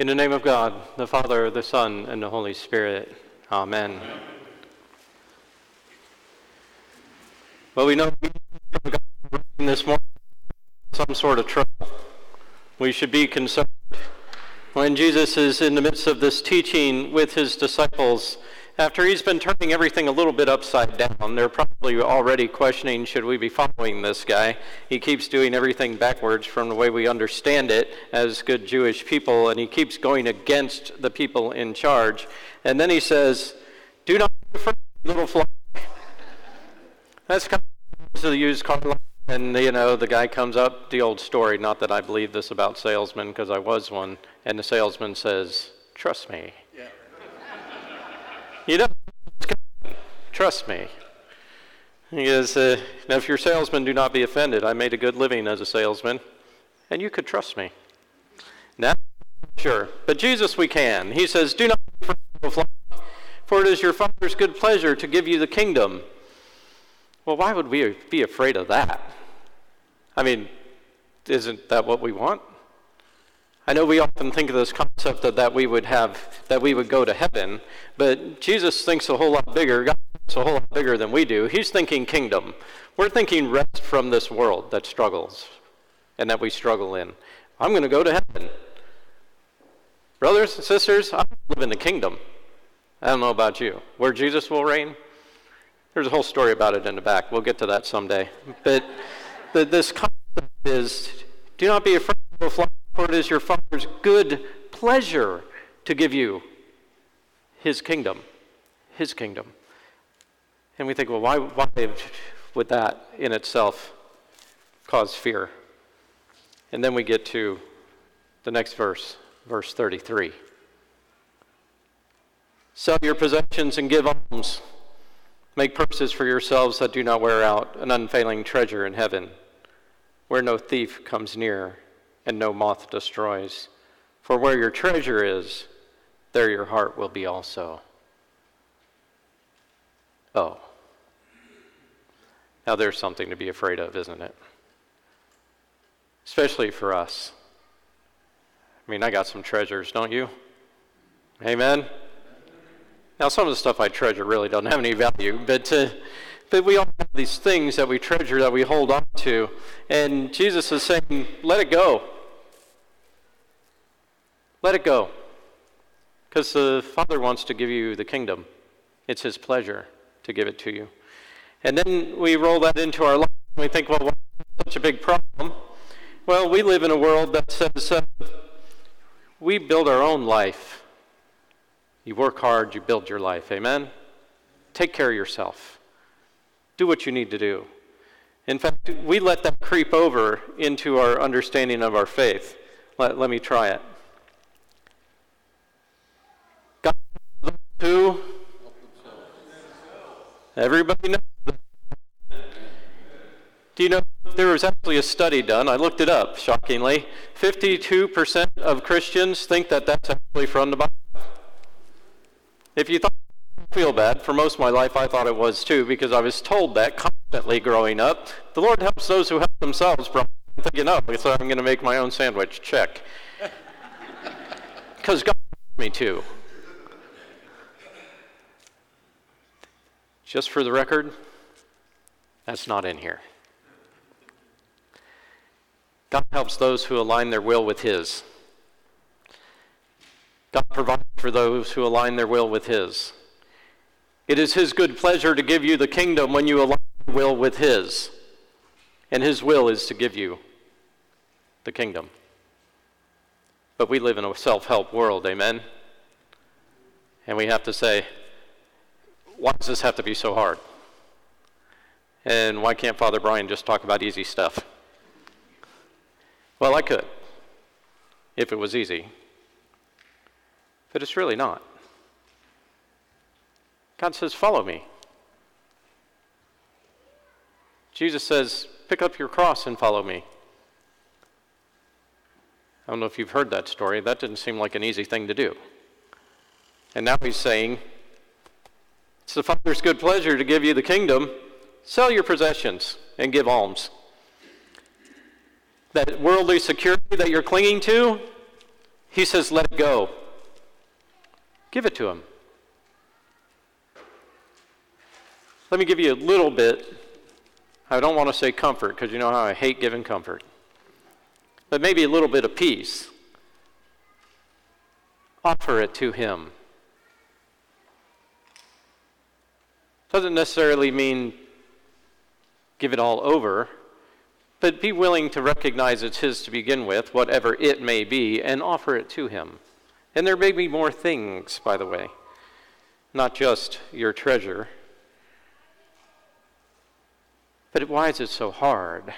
In the name of God, the Father, the Son, and the Holy Spirit. Amen. Well, we know this morning some sort of trouble. We should be concerned. When Jesus is in the midst of this teaching with his disciples, after he's been turning everything a little bit upside down, they're probably already questioning, should we be following this guy? He keeps doing everything backwards from the way we understand it as good Jewish people, and he keeps going against the people in charge. And then he says, do not be afraid, little flock. That's kind of the used car line. And, the guy comes up, the old story, not that I believe this about salesmen, because I was one, and the salesman says, trust me. Yeah. Trust me. He goes, now if you're salesmen, do not be offended. I made a good living as a salesman, and you could trust me. Now, sure, but Jesus we can. He says, do not be afraid, for it is your Father's good pleasure to give you the kingdom. Well, why would we be afraid of that? I mean, isn't that what we want? I know we often think of this concept that we would go to heaven, but Jesus thinks a whole lot bigger. God thinks a whole lot bigger than we do. He's thinking kingdom. We're thinking rest from this world that struggles and that we struggle in. I'm going to go to heaven. Brothers and sisters, I live in the kingdom. I don't know about you. Where Jesus will reign? There's a whole story about it in the back. We'll get to that someday. But this concept is, do not be afraid of a flock, for it is your Father's good pleasure to give you his kingdom. His kingdom. And we think, well, why would that in itself cause fear? And then we get to the next verse, verse 33. Sell your possessions and give alms. Make purses for yourselves that do not wear out, an unfailing treasure in heaven, where no thief comes near and no moth destroys. For where your treasure is, there your heart will be also. Oh. Now there's something to be afraid of, isn't it? Especially for us. I mean, I got some treasures, don't you? Amen? Now, some of the stuff I treasure really doesn't have any value, but we all have these things that we treasure, that we hold on to, and Jesus is saying, let it go. Let it go. Because the Father wants to give you the kingdom. It's his pleasure to give it to you. And then we roll that into our life, and we think, well, why is it such a big problem? Well, we live in a world that says we build our own life. You work hard, you build your life. Amen? Take care of yourself. Do what you need to do. In fact, we let that creep over into our understanding of our faith. Let me try it. God who? Everybody knows that. Do you know there was actually a study done? I looked it up, shockingly. 52% of Christians think that that's actually from the Bible. If you thought I feel bad, for most of my life I thought it was too, because I was told that constantly growing up. The Lord helps those who help themselves, but I'm thinking, so I'm going to make my own sandwich. Check. Because God helped me too. Just for the record, that's not in here. God helps those who align their will with his. God provides for those who align their will with his. It is his good pleasure to give you the kingdom when you align your will with his. And his will is to give you the kingdom. But we live in a self-help world, amen? And we have to say, why does this have to be so hard? And why can't Father Brian just talk about easy stuff? Well, I could, if it was easy. But it's really not. God says, follow me. Jesus says, pick up your cross and follow me. I don't know if you've heard that story. That didn't seem like an easy thing to do. And now he's saying, it's the Father's good pleasure to give you the kingdom. Sell your possessions and give alms. That worldly security that you're clinging to, He says, let it go. Give it to him. Let me give you a little bit. I don't want to say comfort, because you know how I hate giving comfort. But maybe a little bit of peace. Offer it to him. Doesn't necessarily mean give it all over, but be willing to recognize it's his to begin with, whatever it may be, and offer it to him. And there may be more things, by the way, not just your treasure. But why is it so hard?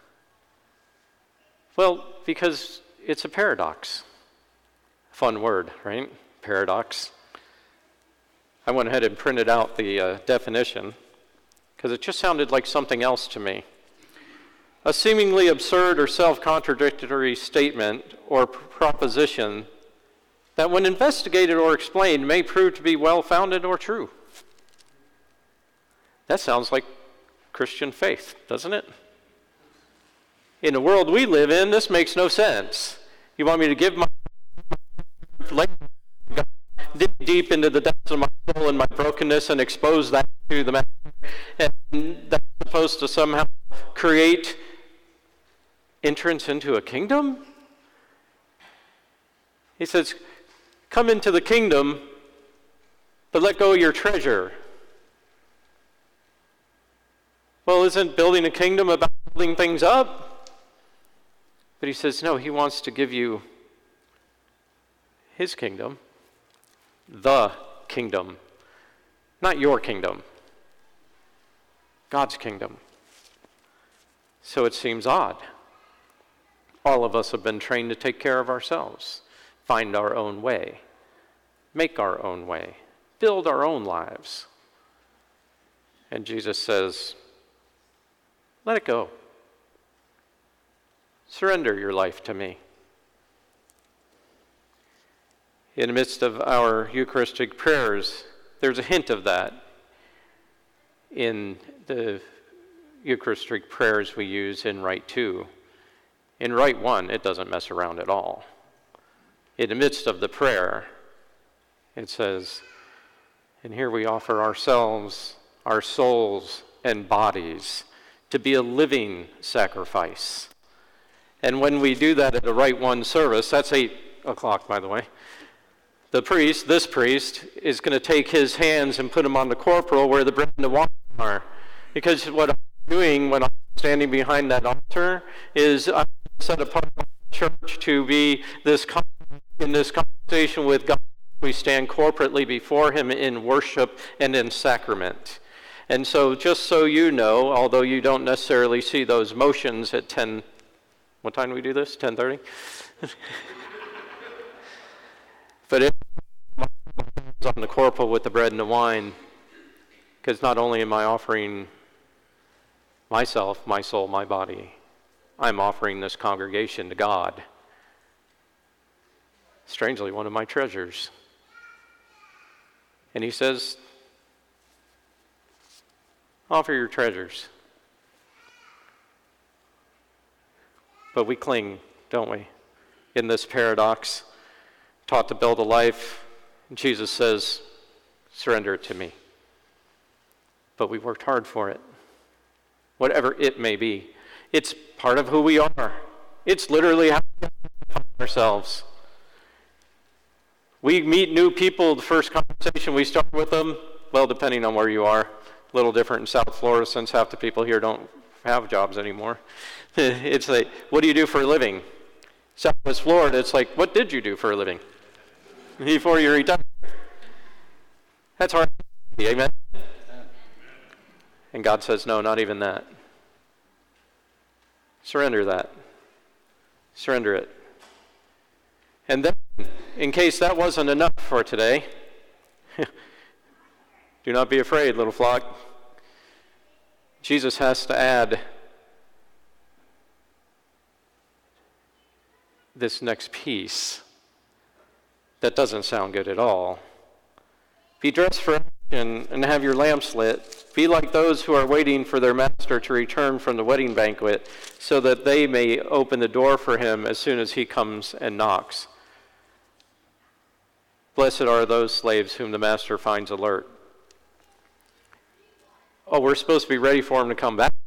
Well, because it's a paradox. Fun word, right? Paradox. I went ahead and printed out the definition because it just sounded like something else to me. A seemingly absurd or self-contradictory statement or proposition that when investigated or explained may prove to be well-founded or true. That sounds like Christian faith, doesn't it? In the world we live in, this makes no sense. You want me to give my dig deep into the depths of my soul and my brokenness and expose that to the master, and that's supposed to somehow create entrance into a kingdom? He says, come into the kingdom, but let go of your treasure. Well, isn't building a kingdom about building things up? But he says, no, he wants to give you his kingdom, the kingdom, not your kingdom, God's kingdom. So it seems odd. All of us have been trained to take care of ourselves, find our own way, make our own way, build our own lives. And Jesus says, let it go. Surrender your life to me. In the midst of our Eucharistic prayers, there's a hint of that in the Eucharistic prayers we use in Rite 2. In Rite 1, it doesn't mess around at all. In the midst of the prayer, it says, and here we offer ourselves, our souls and bodies to be a living sacrifice. And when we do that at a Rite 1 service, that's 8 o'clock, by the way, this priest, is going to take his hands and put them on the corporal where the bread and the wine are. Because what I'm doing when I'm standing behind that altar is I'm set apart by the church to be in this conversation with God. We stand corporately before him in worship and in sacrament. And so just so you know, although you don't necessarily see those motions at 10, what time do we do this? 10:30? But if I'm on the corporal with the bread and the wine, because not only am I offering myself, my soul, my body, I'm offering this congregation to God. Strangely, one of my treasures. And he says, offer your treasures. But we cling, don't we, in this paradox, taught to build a life. And Jesus says, surrender it to me. But we worked hard for it, whatever it may be. It's part of who we are. It's literally how we find ourselves. We meet new people, the first conversation we start with them, well, depending on where you are, a little different in South Florida since half the people here don't have jobs anymore. It's like, what do you do for a living? Southwest Florida, it's like, what did you do for a living before you retired? That's hard. Amen? And God says, no, not even that. Surrender that. Surrender it. And then, in case that wasn't enough for today, do not be afraid, little flock. Jesus has to add this next piece that doesn't sound good at all. Be dressed for action and have your lamps lit. Be like those who are waiting for their master to return from the wedding banquet, so that they may open the door for him as soon as he comes and knocks. Blessed are those slaves whom the master finds alert. Oh, we're supposed to be ready for him to come back.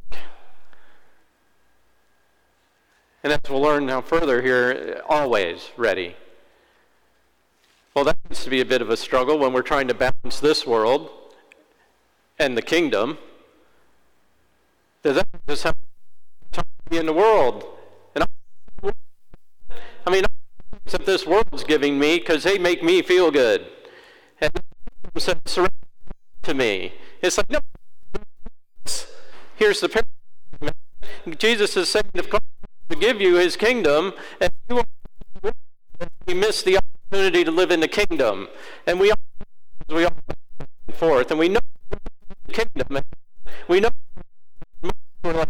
And as we'll learn now further here, always ready. Well, that needs to be a bit of a struggle when we're trying to balance this world and the kingdom. Does that just have to be in the world? And I mean, that this world's giving me because they make me feel good. And surrender to me. It's like, no. Here's the paradox. Jesus is saying, if God wants to give you his kingdom, and you miss the opportunity to live in the kingdom. And we all back and forth, and we know the kingdom, and we know we're like,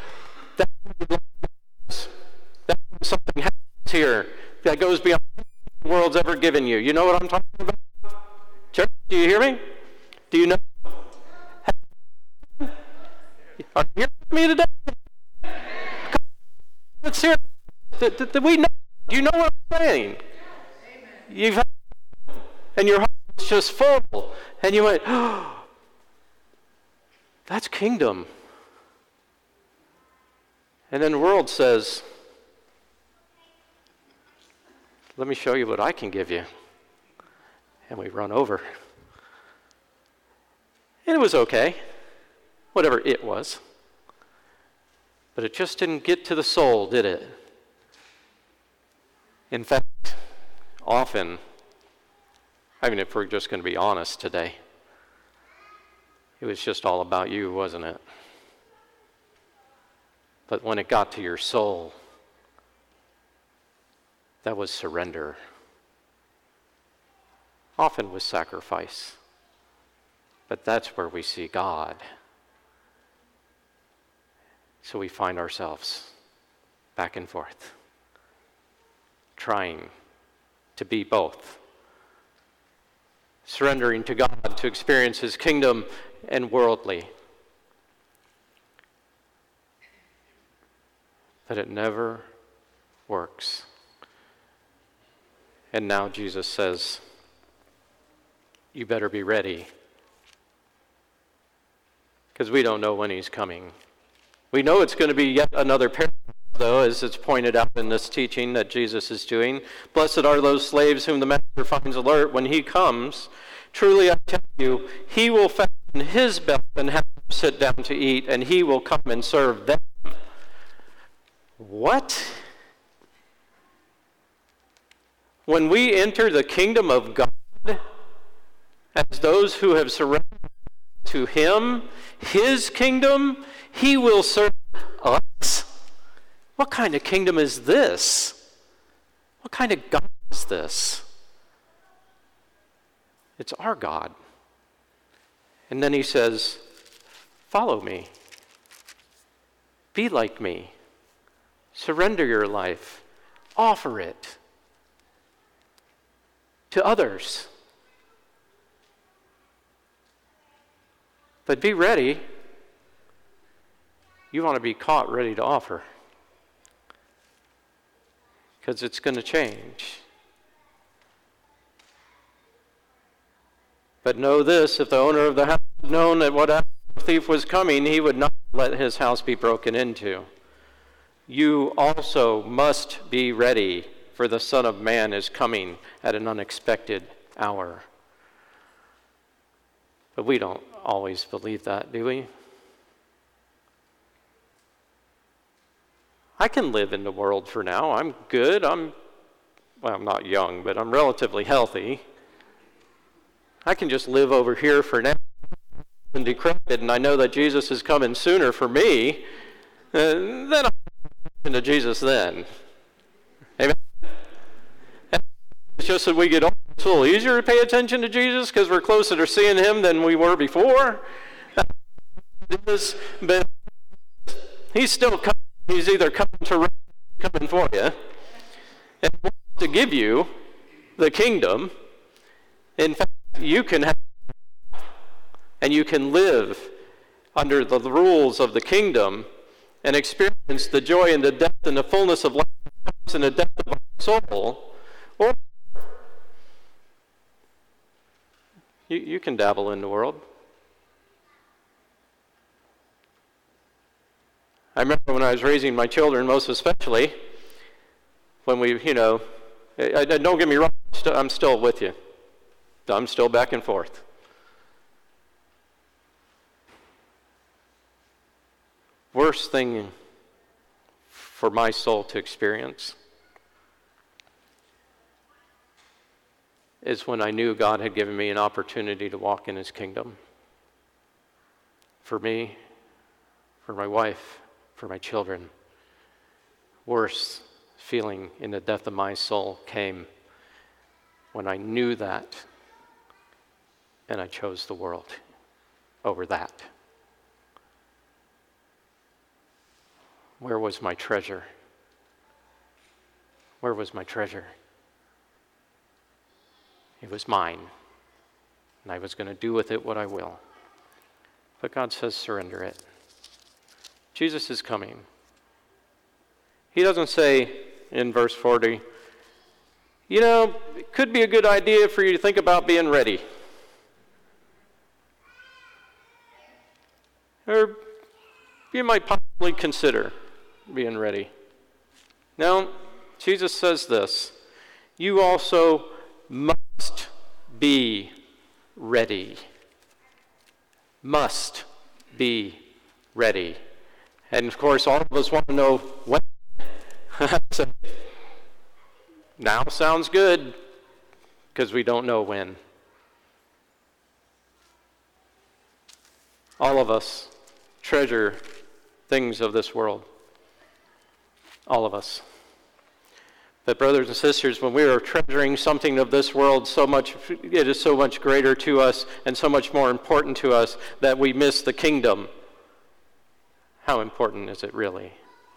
that's something happens here that goes beyond the world's ever given you. You know what I'm talking about? Church, do you hear me? Do you know? Are you hearing me today? Let's hear it. Do we know? Do you know what I'm saying? You've had, and your heart's just full, and you went, oh, that's kingdom. And then the world says, let me show you what I can give you. And we run over. And it was okay, whatever it was. But it just didn't get to the soul, did it? In fact, often, I mean, if we're just going to be honest today, it was just all about you, wasn't it? But when it got to your soul, that was surrender. Often with sacrifice. But that's where we see God. So we find ourselves back and forth, trying to be both. Surrendering to God to experience his kingdom and worldly. But it never works. And now Jesus says, you better be ready. Because we don't know when he's coming. We know it's going to be yet another paradox, though, as it's pointed out in this teaching that Jesus is doing. Blessed are those slaves whom the master finds alert when he comes. Truly I tell you, he will fasten his belt and have them sit down to eat, and he will come and serve them. What? When we enter the kingdom of God, as those who have surrendered to him, his kingdom, he will serve us. What kind of kingdom is this? What kind of God is this? It's our God. And then he says, follow me. Be like me. Surrender your life. Offer it to others. But be ready. You want to be caught ready to offer. Because it's going to change. But know this, if the owner of the house had known that what thief was coming, he would not let his house be broken into. You also must be ready, for the Son of Man is coming at an unexpected hour. But we don't always believe that, do we? I can live in the world for now. I'm good. I'm not young, but I'm relatively healthy. I can just live over here for now and decrepit, and I know that Jesus is coming sooner for me. Then I'll listen to Jesus then. Amen? It's just that we get older. It's a little easier to pay attention to Jesus because we're closer to seeing him than we were before. But he's still coming. He's either coming for you, and he wants to give you the kingdom. In fact, you can have, and you can live under the rules of the kingdom and experience the joy and the depth and the fullness of life that comes in the depth of our soul, or You can dabble in the world. I remember when I was raising my children, most especially, when we, don't get me wrong, I'm still with you. I'm still back and forth. Worst thing for my soul to experience is when I knew God had given me an opportunity to walk in His kingdom. For me, for my wife, for my children. Worst feeling in the depth of my soul came when I knew that and I chose the world over that. Where was my treasure? Where was my treasure? It was mine, and I was going to do with it what I will. But God says, surrender it. Jesus is coming. He doesn't say in verse 40, it could be a good idea for you to think about being ready. Or you might possibly consider being ready. No, Jesus says this, you also must be ready. Must be ready. And of course, all of us want to know when. So, now sounds good, because we don't know when. All of us treasure things of this world. All of us. But brothers and sisters, when we are treasuring something of this world so much, it is so much greater to us and so much more important to us that we miss the kingdom. How important is it really?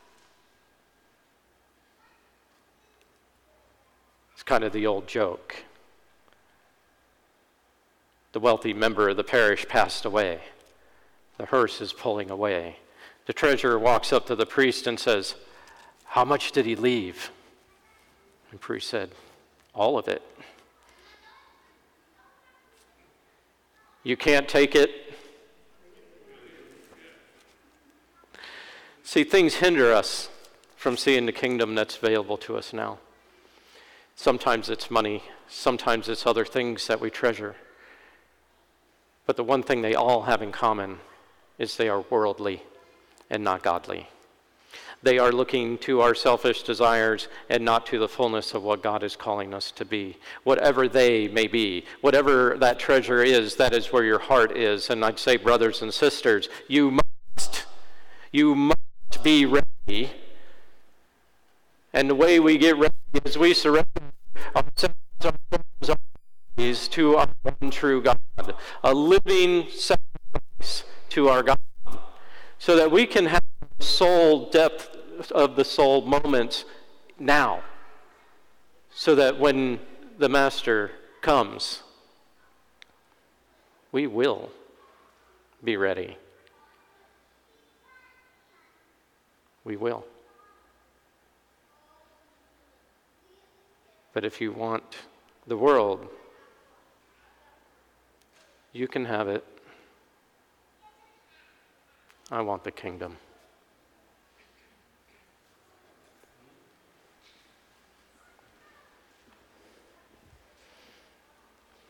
It's kind of the old joke. The wealthy member of the parish passed away. The hearse is pulling away. The treasurer walks up to the priest and says, how much did he leave? And the priest said, all of it. You can't take it. See, things hinder us from seeing the kingdom that's available to us now. Sometimes it's money. Sometimes it's other things that we treasure. But the one thing they all have in common is they are worldly and not godly. They are looking to our selfish desires and not to the fullness of what God is calling us to be. Whatever they may be, whatever that treasure is, that is where your heart is. And I'd say, brothers and sisters, you must be ready. And the way we get ready is we surrender ourselves, our souls, our bodies to our one true God, a living sacrifice to our God, so that we can have soul depth of the soul moments now, so that when the Master comes, we will be ready. We will. But if you want the world, you can have it. I want the kingdom.